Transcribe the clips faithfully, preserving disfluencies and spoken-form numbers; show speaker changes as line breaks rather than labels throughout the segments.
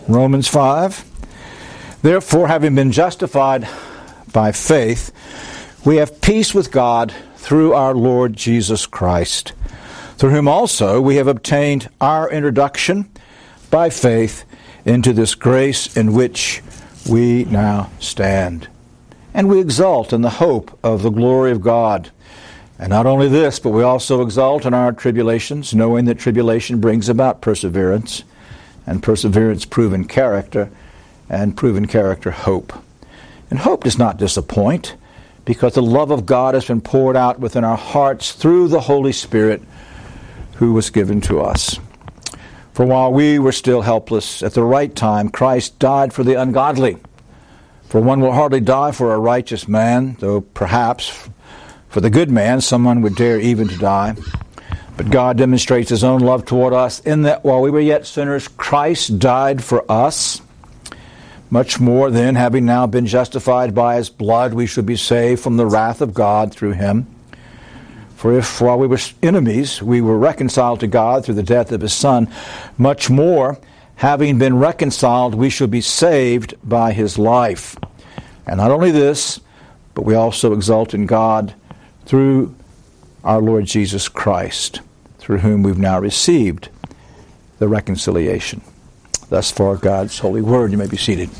Romans five. Therefore, having been justified by faith, we have peace with God through our Lord Jesus Christ, through whom also we have obtained our introduction by faith into this grace in which we now stand. And we exult in the hope of the glory of God. And not only this, but we also exult in our tribulations, knowing that tribulation brings about perseverance, and perseverance proven character, and proven character hope. And hope does not disappoint, because the love of God has been poured out within our hearts through the Holy Spirit who was given to us. For while we were still helpless, at the right time Christ died for the ungodly. For one will hardly die for a righteous man, though perhaps for the good man someone would dare even to die. But God demonstrates His own love toward us in that while we were yet sinners, Christ died for us. Much more then, having now been justified by His blood, we should be saved from the wrath of God through Him. For if while we were enemies, we were reconciled to God through the death of His Son, much more, having been reconciled, we shall be saved by His life. And not only this, but we also exult in God through our Lord Jesus Christ, through whom we've now received the reconciliation. Thus far, God's holy word. You may be seated.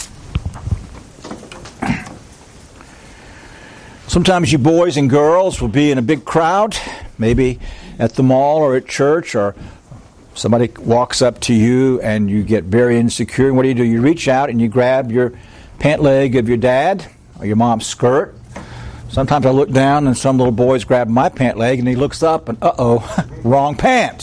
Sometimes you boys and girls will be in a big crowd, maybe at the mall or at church, or somebody walks up to you and you get very insecure. And what do you do? You reach out and you grab your pant leg of your dad or your mom's skirt. Sometimes I look down and some little boys grab my pant leg and he looks up and, uh-oh, wrong pant.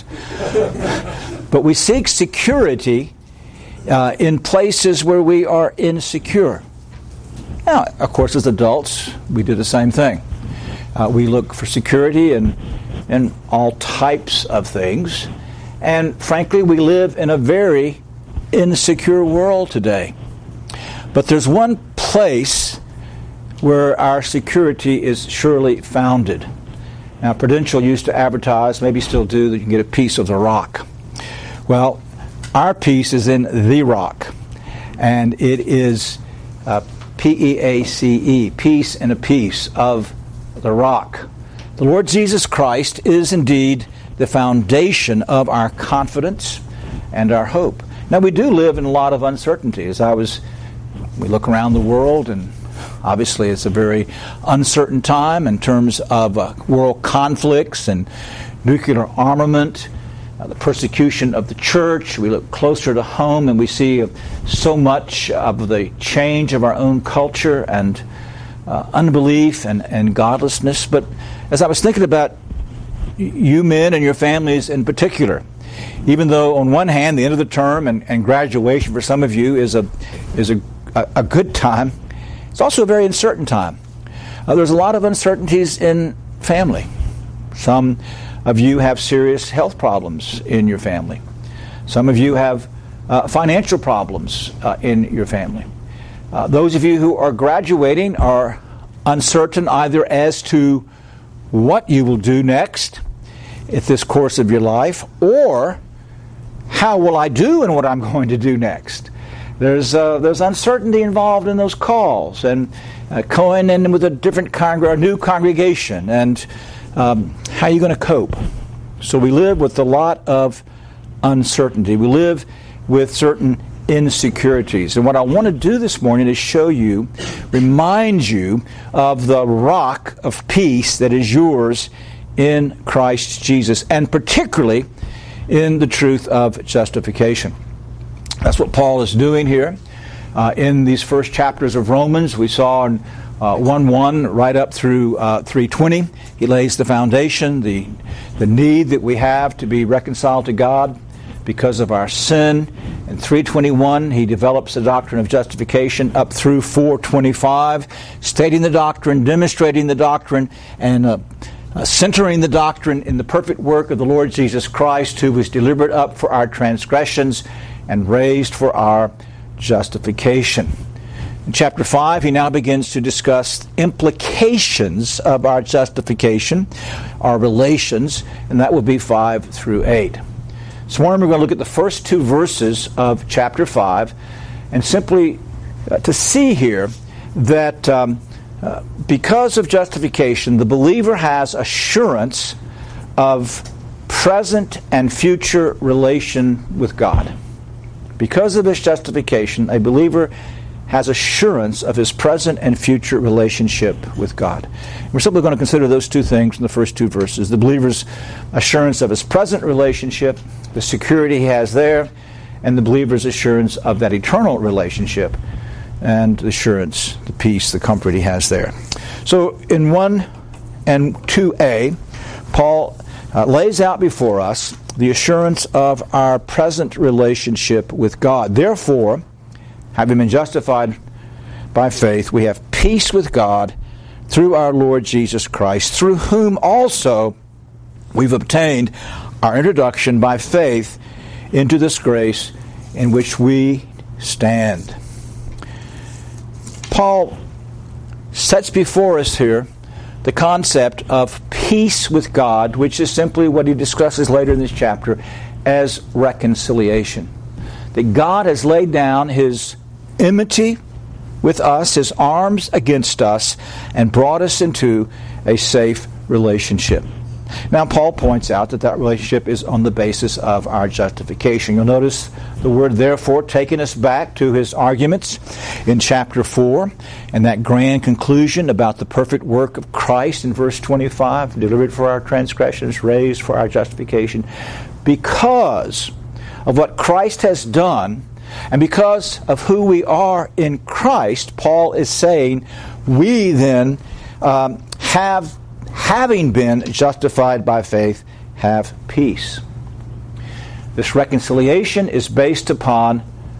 But we seek security uh, in places where we are insecure. Now, of course, as adults, we do the same thing. Uh, we look for security in, in all types of things. And frankly, we live in a very insecure world today. But there's one place where our security is surely founded. Now, Prudential used to advertise, maybe still do, that you can get a piece of the rock. Well, our piece is in the rock, and it is uh, P E A C E, peace and a piece of the rock. The Lord Jesus Christ is indeed the foundation of our confidence and our hope. Now, we do live in a lot of uncertainty. As I was, we look around the world, and obviously it's a very uncertain time in terms of uh, world conflicts and nuclear armament, uh, the persecution of the church. We look closer to home and we see uh, so much of the change of our own culture and uh, unbelief and, and godlessness. But as I was thinking about you men and your families in particular, even though on one hand the end of the term and, and graduation for some of you is a is a, a, a good time, it's also a very uncertain time. Uh, there's a lot of uncertainties in family. Some of you have serious health problems in your family. Some of you have uh, financial problems uh, in your family. Uh, those of you who are graduating are uncertain either as to what you will do next at this course of your life, or how will I do in what I'm going to do next. There's uh, there's uncertainty involved in those calls, and uh, going in with a different congreg- a new congregation, and um, how are you going to cope? So we live with a lot of uncertainty. We live with certain insecurities. And what I want to do this morning is show you, remind you of the rock of peace that is yours in Christ Jesus, and particularly in the truth of justification. That's what Paul is doing here. Uh, in these first chapters of Romans, we saw in uh, one one right up through uh, three twenty, he lays the foundation, the, the need that we have to be reconciled to God because of our sin. In three twenty-one, he develops the doctrine of justification up through four twenty-five, stating the doctrine, demonstrating the doctrine, and uh, uh, centering the doctrine in the perfect work of the Lord Jesus Christ, who was delivered up for our transgressions and raised for our justification. In chapter five, he now begins to discuss implications of our justification, our relations, and that will be five through eight. This morning we're going to look at the first two verses of chapter five and simply uh, to see here that um, uh, because of justification, the believer has assurance of present and future relation with God. Because of this justification, a believer has assurance of his present and future relationship with God. We're simply going to consider those two things in the first two verses. The believer's assurance of his present relationship, the security he has there, and the believer's assurance of that eternal relationship and the assurance, the peace, the comfort he has there. So in one and two A, Paul uh, lays out before us the assurance of our present relationship with God. Therefore, having been justified by faith, we have peace with God through our Lord Jesus Christ, through whom also we've obtained our introduction by faith into this grace in which we stand. Paul sets before us here the concept of peace with God, which is simply what he discusses later in this chapter as reconciliation. That God has laid down his enmity with us, his arms against us, and brought us into a safe relationship. Now, Paul points out that that relationship is on the basis of our justification. You'll notice the word therefore taking us back to his arguments in chapter four and that grand conclusion about the perfect work of Christ in verse twenty-five, delivered for our transgressions, raised for our justification. Because of what Christ has done, and because of who we are in Christ, Paul is saying, we then um, have, having been justified by faith, have peace. This reconciliation is based upon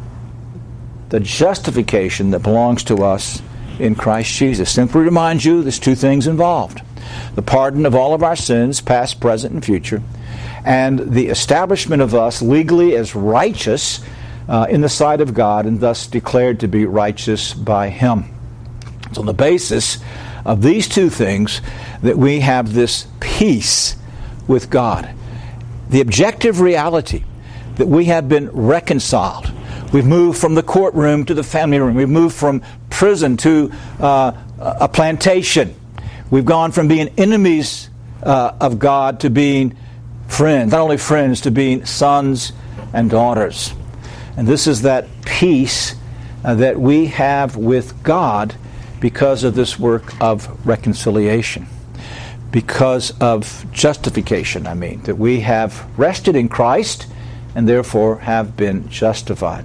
the justification that belongs to us in Christ Jesus. Simply remind you, there's two things involved. The pardon of all of our sins, past, present, and future, and the establishment of us legally as righteous Uh, in the sight of God, and thus declared to be righteous by Him. It's on the basis of these two things that we have this peace with God. The objective reality that we have been reconciled. We've moved from the courtroom to the family room. We've moved from prison to uh, a plantation. We've gone from being enemies uh, of God to being friends. Not only friends, to being sons and daughters. And this is that peace uh, that we have with God because of this work of reconciliation. Because of justification, I mean. That we have rested in Christ and therefore have been justified.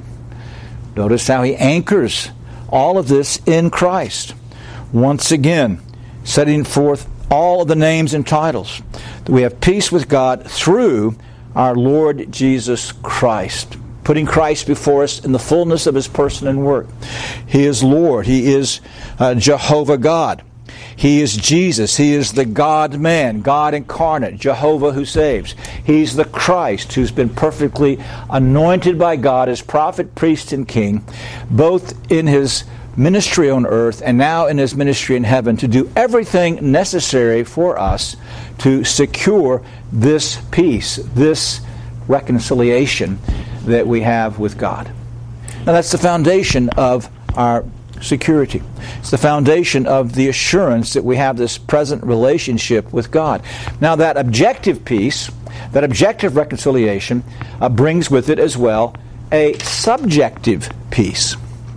Notice how he anchors all of this in Christ. Once again, setting forth all of the names and titles. That we have peace with God through our Lord Jesus Christ. Putting Christ before us in the fullness of his person and work. He is Lord. He is uh, Jehovah God. He is Jesus. He is the God-man, God incarnate, Jehovah who saves. He's the Christ who's been perfectly anointed by God as prophet, priest, and king, both in his ministry on earth and now in his ministry in heaven, to do everything necessary for us to secure this peace, this reconciliation that we have with God. Now that's the foundation of our security. It's the foundation of the assurance that we have this present relationship with God. Now that objective peace, that objective reconciliation, uh, brings with it as well a subjective peace.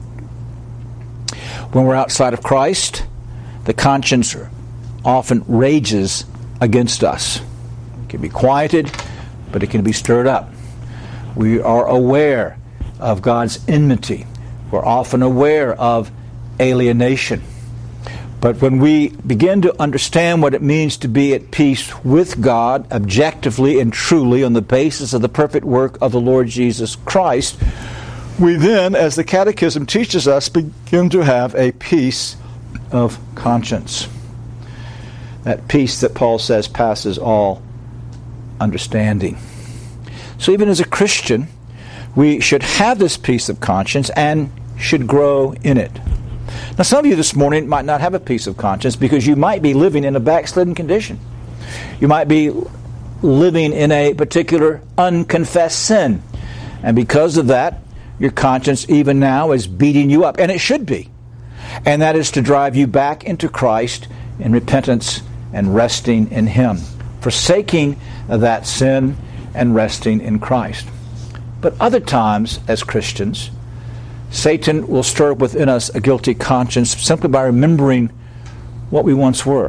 When we're outside of Christ, the conscience often rages against us. It can be quieted, but it can be stirred up. We are aware of God's enmity. We're often aware of alienation. But when we begin to understand what it means to be at peace with God, objectively and truly on the basis of the perfect work of the Lord Jesus Christ, we then, as the Catechism teaches us, begin to have a peace of conscience. That peace that Paul says passes all understanding. So even as a Christian, we should have this peace of conscience and should grow in it. Now some of you this morning might not have a peace of conscience because you might be living in a backslidden condition. You might be living in a particular unconfessed sin. And because of that, your conscience even now is beating you up, and it should be. And that is to drive you back into Christ in repentance and resting in Him, forsaking that sin and resting in Christ. But other times, as Christians, Satan will stir up within us a guilty conscience simply by remembering what we once were.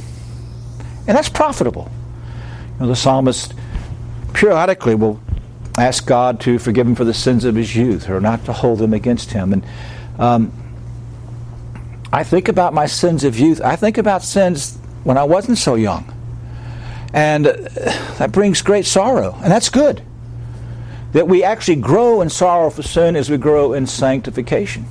And that's profitable. You know, the psalmist periodically will ask God to forgive him for the sins of his youth, or not to hold them against him. And um, I think about my sins of youth. I think about sins when I wasn't so young. And uh, that brings great sorrow. And that's good. That we actually grow in sorrow for sin as we grow in sanctification.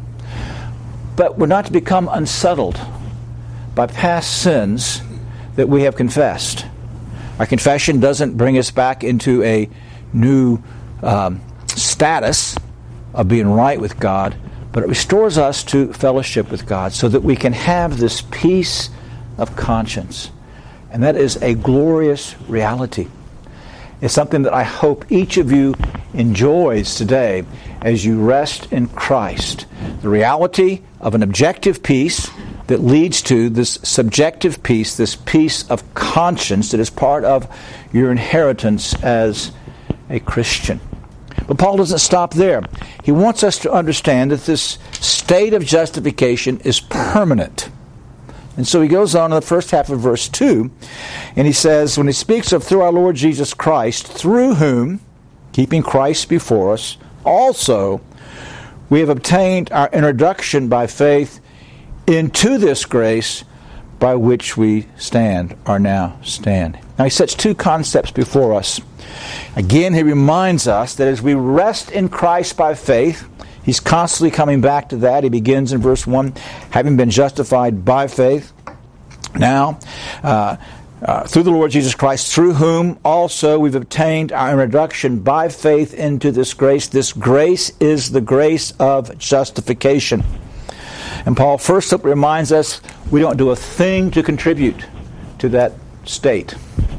But we're not to become unsettled by past sins that we have confessed. Our confession doesn't bring us back into a new um, status of being right with God, but it restores us to fellowship with God so that we can have this peace of conscience. And that is a glorious reality. It's something that I hope each of you enjoys today as you rest in Christ. The reality of an objective peace that leads to this subjective peace, this peace of conscience that is part of your inheritance as a Christian. But Paul doesn't stop there. He wants us to understand that this state of justification is permanent. And so he goes on in the first half of verse two, and he says, when he speaks of through our Lord Jesus Christ, through whom, keeping Christ before us, also we have obtained our introduction by faith into this grace by which we stand, or now stand. Now he sets two concepts before us. Again, he reminds us that as we rest in Christ by faith, he's constantly coming back to that. He begins in verse one, having been justified by faith. Now, uh, uh, through the Lord Jesus Christ, through whom also we've obtained our introduction by faith into this grace. This grace is the grace of justification. And Paul first reminds us we don't do a thing to contribute to that state.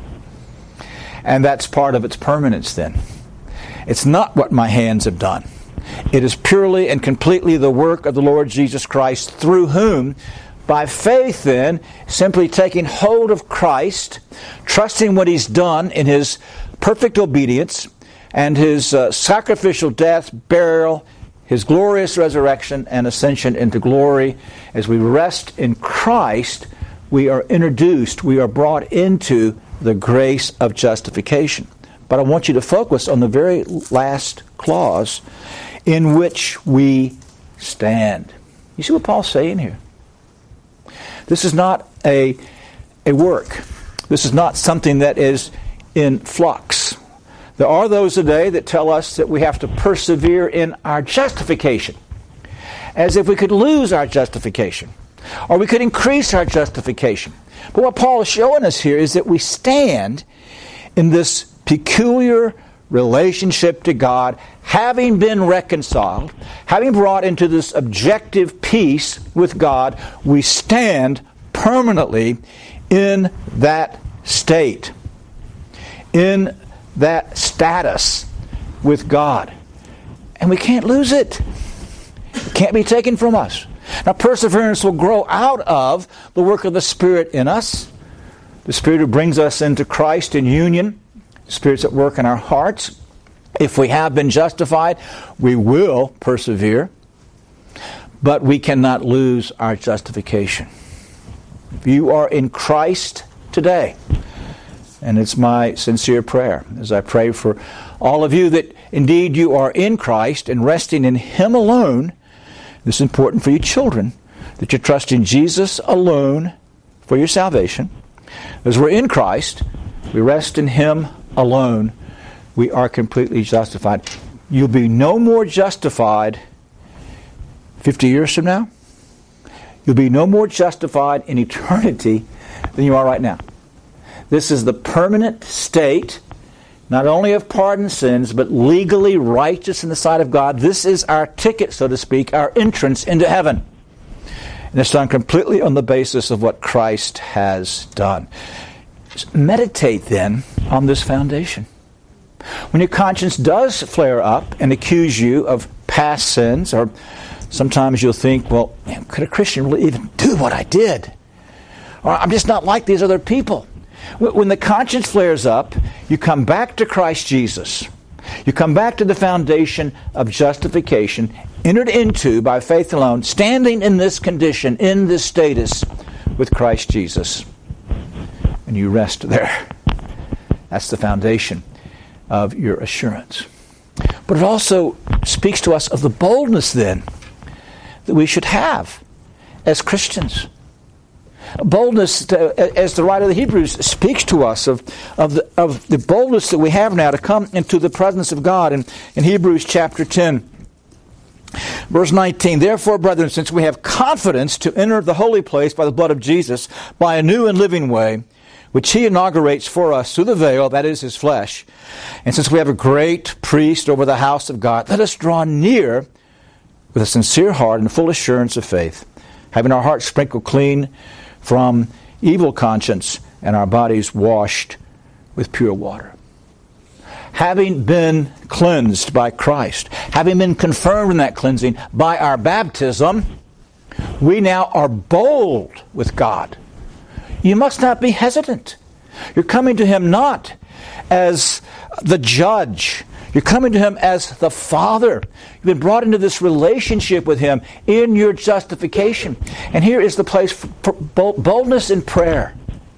And that's part of its permanence then. It's not what my hands have done. It is purely and completely the work of the Lord Jesus Christ, through whom, by faith then, simply taking hold of Christ, trusting what He's done in His perfect obedience and His uh, sacrificial death, burial, His glorious resurrection and ascension into glory. As we rest in Christ, we are introduced, we are brought into the grace of justification. But I want you to focus on the very last clause, in which we stand. You see what Paul's saying here? This is not a, a work. This is not something that is in flux. There are those today that tell us that we have to persevere in our justification, as if we could lose our justification, or we could increase our justification. But what Paul is showing us here is that we stand in this peculiar relationship to God, having been reconciled, having brought into this objective peace with God, we stand permanently in that state, in that status with God. And we can't lose it. It can't be taken from us. Now, perseverance will grow out of the work of the Spirit in us, the Spirit who brings us into Christ in union, the Spirit's at work in our hearts. If we have been justified, we will persevere, but we cannot lose our justification. If you are in Christ today, and it's my sincere prayer, as I pray for all of you, that indeed you are in Christ and resting in Him alone. This is important for you children, that you trust in Jesus alone for your salvation. As we're in Christ, we rest in Him alone. We are completely justified. You'll be no more justified fifty years from now. You'll be no more justified in eternity than you are right now. This is the permanent state, not only of pardoned sins, but legally righteous in the sight of God. This is our ticket, so to speak, our entrance into heaven. And it's done completely on the basis of what Christ has done. meditate then on this foundation. When your conscience does flare up and accuse you of past sins, or sometimes you'll think, well, man, could a Christian really even do what I did? Or I'm just not like these other people. When the conscience flares up, you come back to Christ Jesus. You come back to the foundation of justification, entered into by faith alone, standing in this condition, in this status with Christ Jesus. And you rest there. That's the foundation of your assurance. But it also speaks to us of the boldness then that we should have as Christians. Boldness, to, as the writer of the Hebrews speaks to us of, of, the, of the boldness that we have now to come into the presence of God. In, in Hebrews chapter ten, verse nineteen, therefore, brethren, since we have confidence to enter the holy place by the blood of Jesus, by a new and living way, which he inaugurates for us through the veil, that is his flesh, and since we have a great priest over the house of God, let us draw near with a sincere heart and full assurance of faith, having our hearts sprinkled clean from evil conscience and our bodies washed with pure water. Having been cleansed by Christ, having been confirmed in that cleansing by our baptism, we now are bold with God. You must not be hesitant. You're coming to him not as the judge. You're coming to him as the Father. You've been brought into this relationship with him in your justification. And here is the place for boldness in prayer.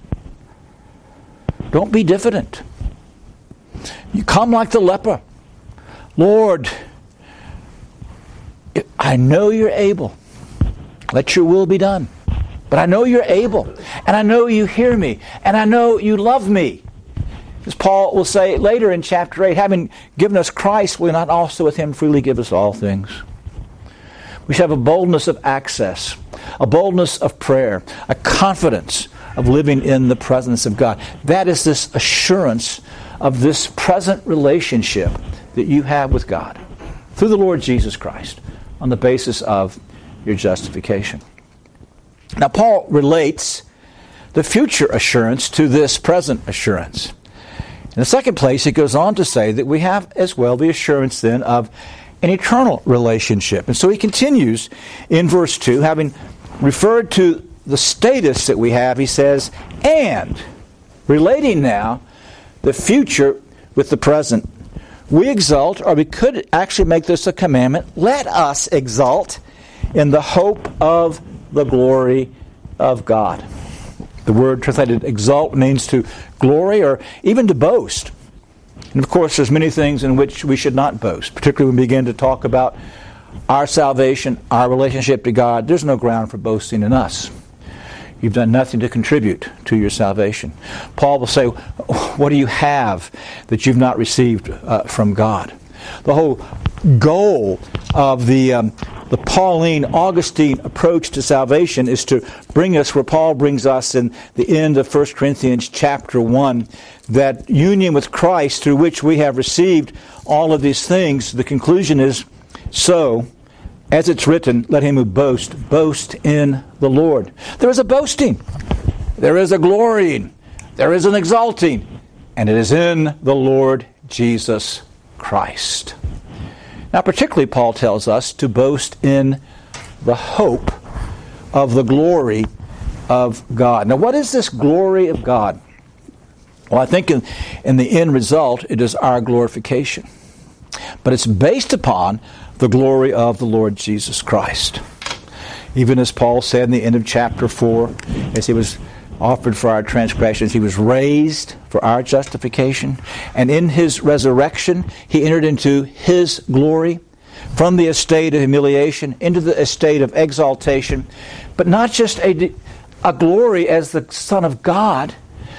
Don't be diffident. You come like the leper. Lord, I know you're able. Let your will be done. But I know you're able. And I know you hear me. And I know you love me. As Paul will say later in chapter eight, having given us Christ, will he not also with him freely give us all things? We should have a boldness of access, a boldness of prayer, a confidence of living in the presence of God. That is this assurance of this present relationship that you have with God through the Lord Jesus Christ on the basis of your justification. Now, Paul relates the future assurance to this present assurance. In the second place, he goes on to say that we have as well the assurance then of an eternal relationship. And so he continues in verse two, having referred to the status that we have, he says, and relating now the future with the present, we exult, or we could actually make this a commandment, let us exult in the hope of the glory of God. The word translated exalt means to glory or even to boast. And of course, there's many things in which we should not boast, particularly when we begin to talk about our salvation, our relationship to God. There's no ground for boasting in us. You've done nothing to contribute to your salvation. Paul will say, what do you have that you've not received uh, from God? The whole goal of the um, the Pauline, Augustine approach to salvation is to bring us where Paul brings us in the end of First Corinthians chapter one, that union with Christ through which we have received all of these things. The conclusion is, so, as it's written, let him who boasts, boast in the Lord. There is a boasting. There is a glorying. There is an exalting. And it is in the Lord Jesus Christ. Now, particularly, Paul tells us to boast in the hope of the glory of God. Now, what is this glory of God? Well, I think in, in the end result, it is our glorification. But it's based upon the glory of the Lord Jesus Christ. Even as Paul said in the end of chapter four, as he was offered for our transgressions, he was raised for our justification, and in his resurrection he entered into his glory, from the estate of humiliation into the estate of exaltation, but not just a, a glory as the Son of God,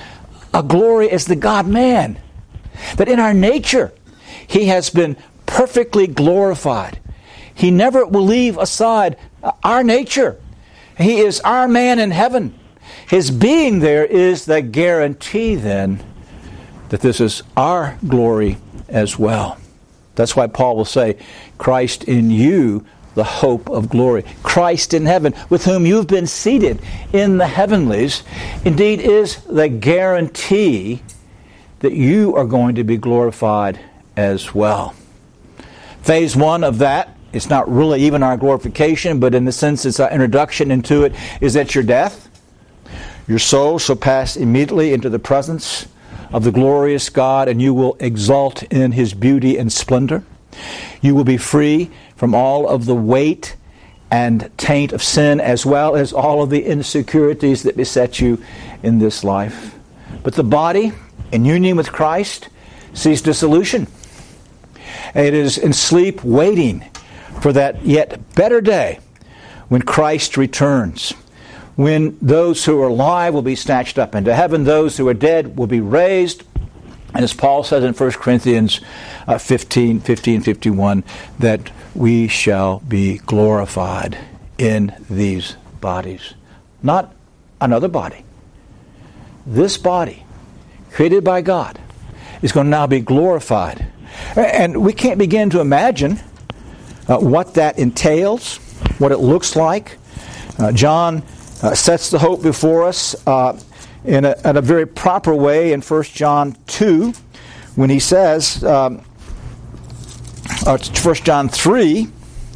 a glory as the God-man, that in our nature he has been perfectly glorified. He never will leave aside our nature. He is our man in heaven. His being there is the guarantee then that this is our glory as well. That's why Paul will say, Christ in you, the hope of glory. Christ in heaven, with whom you've been seated in the heavenlies, indeed is the guarantee that you are going to be glorified as well. Phase one of that, it's not really even our glorification, but in the sense it's our introduction into it, is at your death. Your soul shall pass immediately into the presence of the glorious God, and you will exult in His beauty and splendor. You will be free from all of the weight and taint of sin, as well as all of the insecurities that beset you in this life. But the body, in union with Christ, sees dissolution. It is in sleep waiting for that yet better day when Christ returns, when those who are alive will be snatched up into heaven, those who are dead will be raised. And as Paul says in First Corinthians uh, fifteen, fifteen, fifty-one, that we shall be glorified in these bodies. Not another body. This body, created by God, is going to now be glorified. And we can't begin to imagine uh, what that entails, what it looks like. Uh, John uh, sets the hope before us uh, in, a, in a very proper way in First John two, when he says, um, or First John three,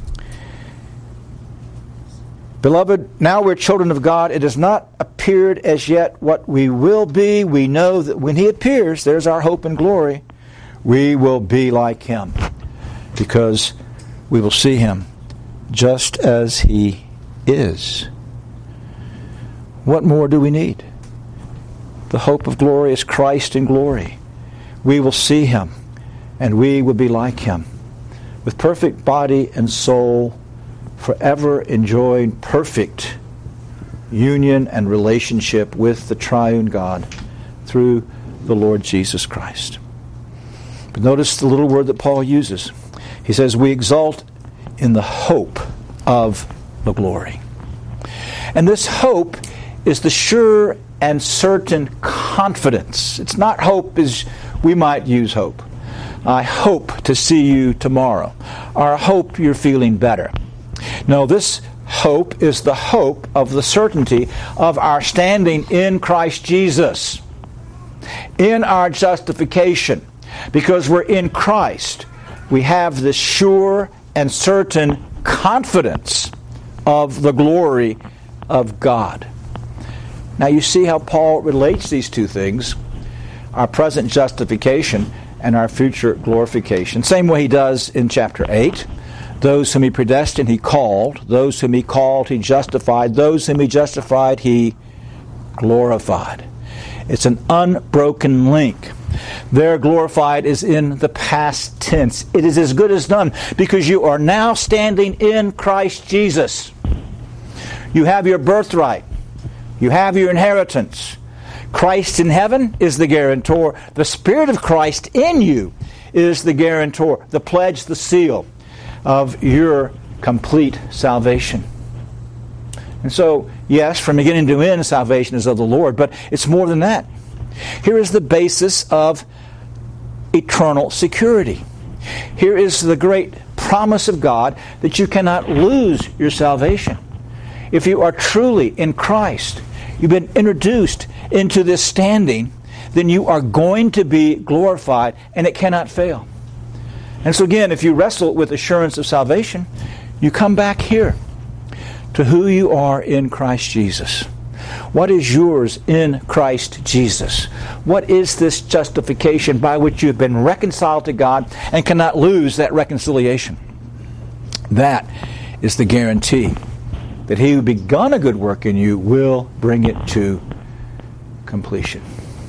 Beloved, now we're children of God. It has not appeared as yet what we will be. We know that when He appears, there's our hope and glory. We will be like Him, because we will see Him just as He is. What more do we need? The hope of glory is Christ in glory. We will see Him, and we will be like Him, with perfect body and soul, forever enjoying perfect union and relationship with the triune God through the Lord Jesus Christ. But notice the little word that Paul uses. He says, we exult in the hope of the glory. And this hope is the sure and certain confidence. It's not hope as we might use hope. I hope to see you tomorrow. Or I hope you're feeling better. No, this hope is the hope of the certainty of our standing in Christ Jesus, in our justification. Because we're in Christ, we have this sure and certain confidence of the glory of God. Now you see how Paul relates these two things, our present justification and our future glorification. Same way he does in chapter eight. Those whom He predestined, He called. Those whom He called, He justified. Those whom He justified, He glorified. It's an unbroken link. There, glorified is in the past tense. It is as good as done, because you are now standing in Christ Jesus. You have your birthright. You have your inheritance. Christ in heaven is the guarantor. The Spirit of Christ in you is the guarantor, the pledge, the seal of your complete salvation. And so, yes, from beginning to end, salvation is of the Lord, but it's more than that. Here is the basis of eternal security. Here is the great promise of God that you cannot lose your salvation. If you are truly in Christ, you've been introduced into this standing, then you are going to be glorified, and it cannot fail. And so again, if you wrestle with assurance of salvation, you come back here to who you are in Christ Jesus. What is yours in Christ Jesus? What is this justification by which you have been reconciled to God and cannot lose that reconciliation? That is the guarantee that He who begun a good work in you will bring it to completion.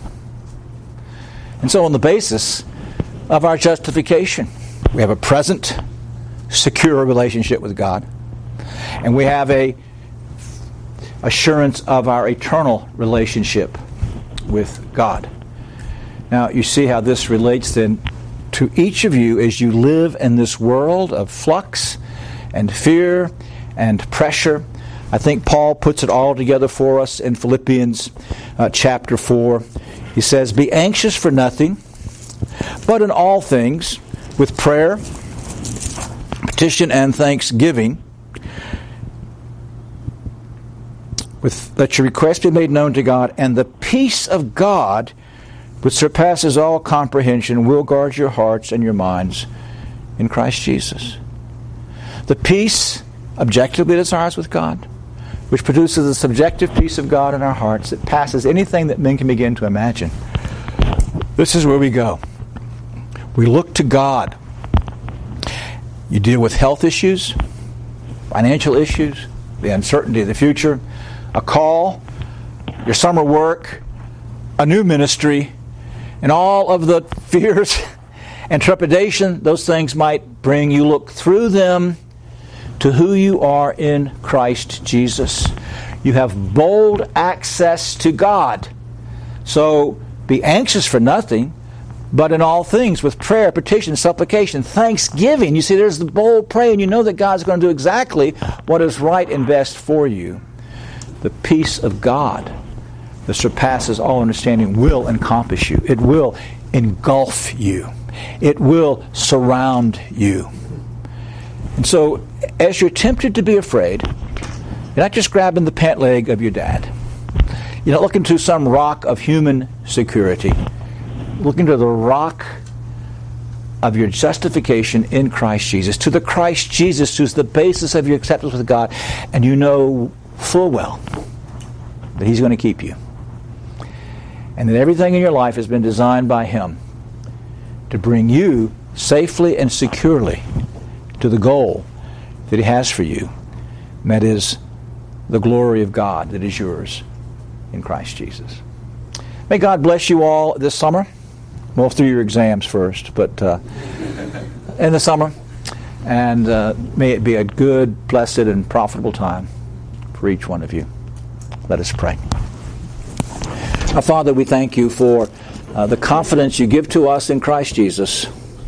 And so on the basis of our justification, we have a present, secure relationship with God. And we have a assurance of our eternal relationship with God. Now, you see how this relates then to each of you as you live in this world of flux and fear and pressure. I think Paul puts it all together for us in Philippians uh, chapter four. He says, be anxious for nothing, but in all things, with prayer, petition and thanksgiving, with let your request be made known to God, and the peace of God, which surpasses all comprehension, will guard your hearts and your minds in Christ Jesus. The peace objectively that is ours with God, which produces a subjective peace of God in our hearts that passes anything that men can begin to imagine. This is where we go. We look to God. You deal with health issues, financial issues, the uncertainty of the future, a call, your summer work, a new ministry, and all of the fears and trepidation those things might bring. You look through them to who you are in Christ Jesus. You have bold access to God. So be anxious for nothing, but in all things, with prayer, petition, supplication, thanksgiving. You see, there's the bold prayer, and you know that God's going to do exactly what is right and best for you. The peace of God that surpasses all understanding will encompass you. It will engulf you. It will surround you. And so, as you're tempted to be afraid, you're not just grabbing the pant leg of your dad. You're not looking to some rock of human security. Looking to the rock of your justification in Christ Jesus, to the Christ Jesus who's the basis of your acceptance with God, and you know full well that He's going to keep you. And that everything in your life has been designed by Him to bring you safely and securely to the goal that He has for you, and that is the glory of God that is yours in Christ Jesus. May God bless you all this summer. Well, through your exams first, but uh, in the summer. And uh, may it be a good, blessed, and profitable time for each one of you. Let us pray. Our Father, we thank you for uh, the confidence you give to us in Christ Jesus.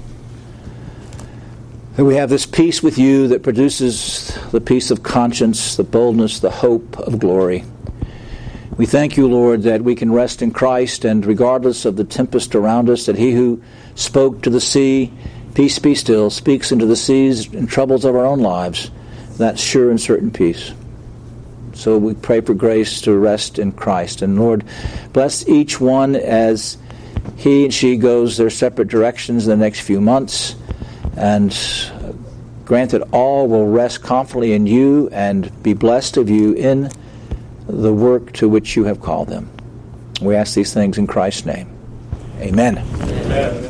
That we have this peace with you that produces the peace of conscience, the boldness, the hope of glory. We thank you, Lord, that we can rest in Christ, and regardless of the tempest around us, that He who spoke to the sea, peace be still, speaks into the seas and troubles of our own lives. That's sure and certain peace. So we pray for grace to rest in Christ. And Lord, bless each one as he and she goes their separate directions in the next few months, and grant that all will rest confidently in you and be blessed of you in the work to which you have called them. We ask these things in Christ's name. Amen. Amen.